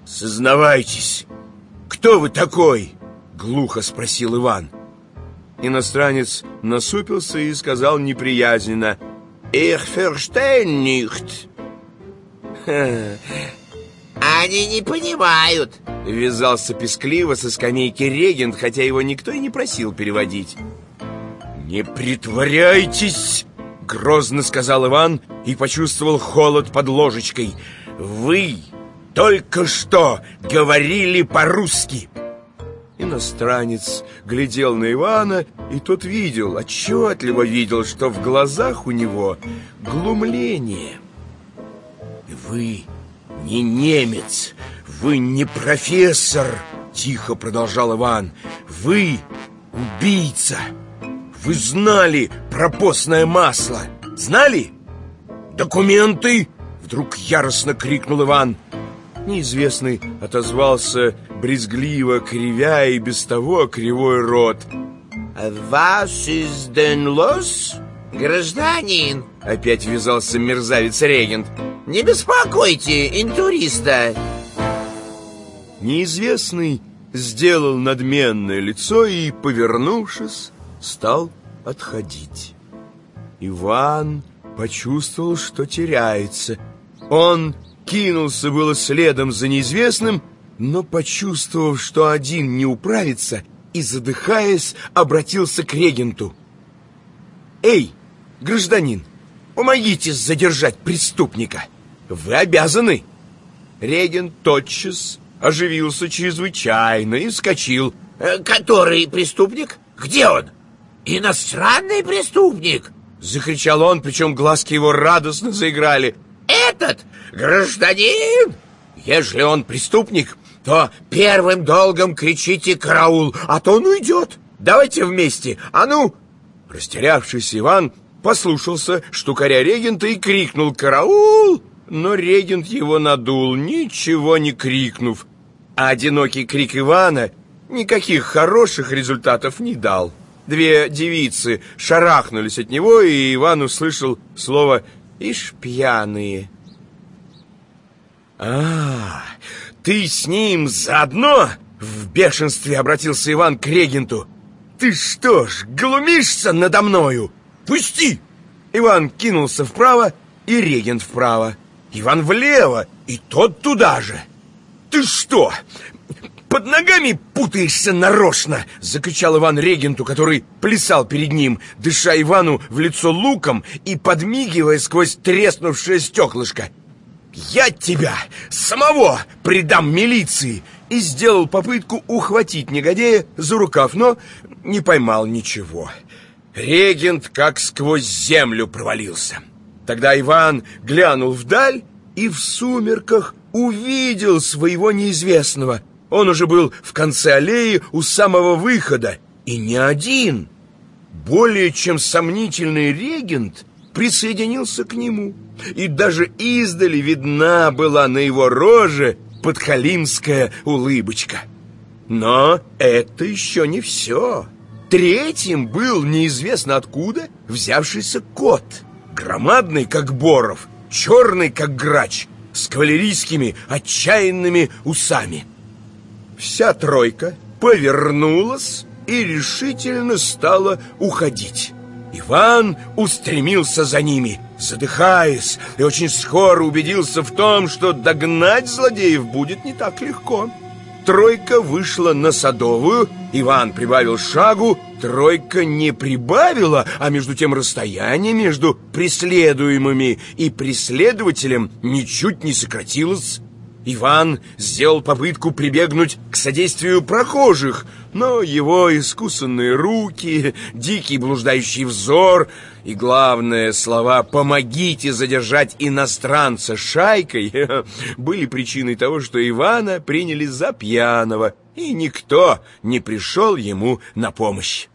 «Сознавайтесь, кто вы такой?» — глухо спросил Иван. Иностранец насупился и сказал неприязненно: «Ich verstehe nicht». «Они не понимают», — ввязался пескливо со скамейки регент, хотя его никто и не просил переводить. «Не притворяйтесь!» — грозно сказал Иван и почувствовал холод под ложечкой. «Вы только что говорили по-русски!» Иностранец глядел на Ивана, и тот видел, отчетливо видел, что в глазах у него глумление. «Вы не немец, вы не профессор!» — тихо продолжал Иван. «Вы убийца! Вы знали про постное масло! Знали? Документы!» — вдруг яростно крикнул Иван. Неизвестный отозвался, брезгливо кривя и без того кривой рот. «Was ist denn los, гражданин?» — опять ввязался мерзавец-регент. «Не беспокойте интуриста!» Неизвестный сделал надменное лицо и, повернувшись, стал отходить. Иван почувствовал, что теряется. Он кинулся было следом за неизвестным, но, почувствовав, что один не управится, и, задыхаясь, обратился к регенту. «Эй, гражданин, помогите задержать преступника! Вы обязаны!» Регент тотчас оживился чрезвычайно и вскочил. «Который преступник? Где он? Иностранный преступник!» — закричал он, причем глазки его радостно заиграли. «Этот гражданин! Если он преступник, то первым долгом кричите «караул», а то он уйдет. Давайте вместе, а ну!» Растерявшийся Иван послушался штукаря регента и крикнул «караул!», но регент его надул, ничего не крикнув. А одинокий крик Ивана никаких хороших результатов не дал. Две девицы шарахнулись от него, и Иван услышал слово «ишь пьяные». «А, ты с ним заодно?» — в бешенстве обратился Иван к регенту. «Ты что ж, глумишься надо мною? Пусти!» Иван кинулся вправо, и регент вправо. Иван влево, и тот туда же. «Ты что, под ногами путаешься нарочно?» — закричал Иван регенту, который плясал перед ним, дыша Ивану в лицо луком и подмигивая сквозь треснувшее стеклышко. «Я тебя самого предам милиции!» И сделал попытку ухватить негодяя за рукав, но не поймал ничего. Регент как сквозь землю провалился. Тогда Иван глянул вдаль и в сумерках увидел своего неизвестного. Он уже был в конце аллеи у самого выхода, и не один. Более чем сомнительный регент присоединился к нему, и даже издали видна была на его роже подхалимская улыбочка. Но это еще не все. Третьим был неизвестно откуда взявшийся кот, громадный, как боров, черный, как грач, с кавалерийскими отчаянными усами. Вся тройка повернулась и решительно стала уходить. Иван устремился за ними, задыхаясь, и очень скоро убедился в том, что догнать злодеев будет не так легко. Тройка вышла на Садовую, Иван прибавил шагу, тройка не прибавила, а между тем расстояние между преследуемыми и преследователем ничуть не сократилось. Иван сделал попытку прибегнуть к содействию прохожих, но его искусанные руки, дикий блуждающий взор и, главное, слова «помогите задержать иностранца шайкой» были причиной того, что Ивана приняли за пьяного, и никто не пришел ему на помощь.